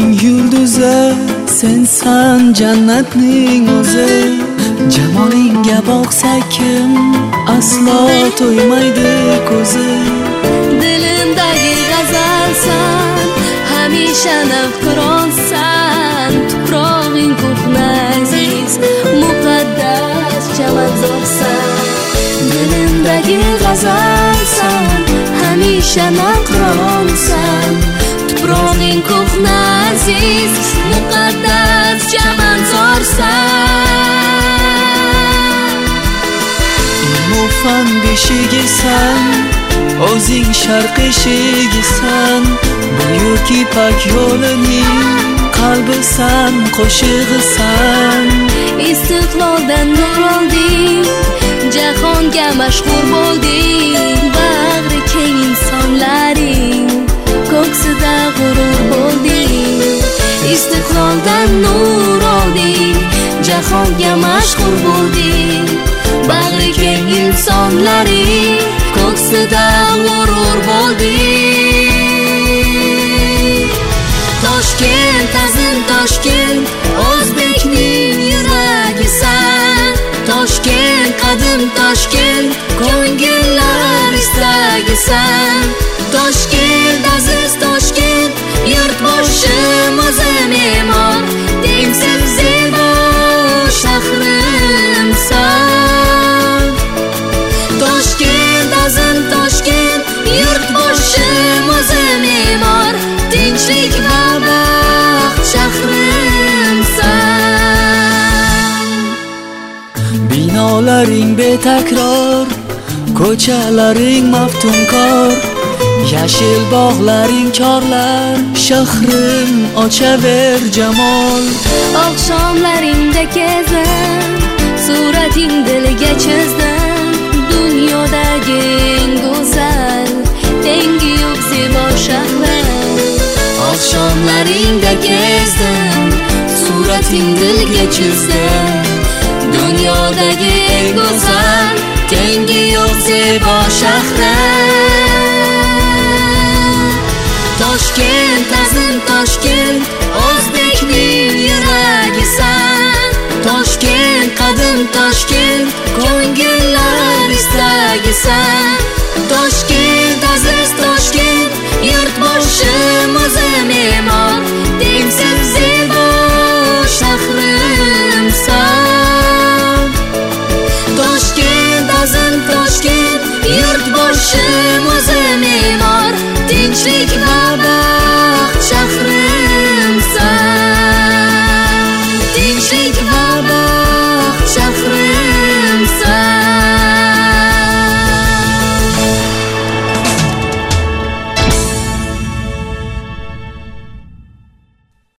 ko'zning yulduzi, sensan jannatning o'zi. Jamolingga boqsa kim aslo to'ymaydi ko'zi. Dilimdagi g'azalsan, hamisha navqironsan. Tuprog'ing ko'hna aziz, muqaddas chamanzorsan. Dilimdagi g'azalsan, hamisha navqironsan. Tuprog'ing ko'hna aziz, muqaddas chamanzorsan. Ilm-fan beshigisan, o'zing sharq eshigisan. Buyuk ipak yo'lining qalbisan, qo'shig'isan. Istiqloldan nur olding, jahonga mashhur bo'lding. Bag'ri keng insonlaring ko'ksida g'urur bo'lding. Istiqloldan nur olding, jahonga mashhur bo'lding. Bag'ri keng insonlaring ko'ksida g'urur bo'lding. Toshkent azim Toshkent, o'zbekning yuragisan. Toshkent qadim Toshkent, ko'ngillar istagisan. Toshkent aziz Toshkent, yurtboshim o'zi me'mor. Tengsiz zebo shahrimsan. Toshkent azim Toshkent, yurtboshim o'zi me'mor. Tinchlik va baxt shahrimsan. Binolaring betakror, ko'chalaring maftunkor. Yashil bog'laring chorlar, shahrim ochaver jamol. Oqshomlaringda kezdim, surating dilga chizdim. Dunyodagi eng go'zal, tengi yo'q zebo shahrim. Oqshomlaringda kezdim, surating dilga chizdim. Dunyodagi eng go'zal, tengi yo'q zebo shahrim. Toshkent azim Toshkent, o'zbekning yuragisan. Toshkent qadim Toshkent, ko'ngillar istagisan. Toshkent aziz Toshkent, yurtboshim o'zi me'mor. Tengsiz zebo shahrimsan. Toshkent azim Toshkent, yurtboshim o'zi me'mor. Tinchlik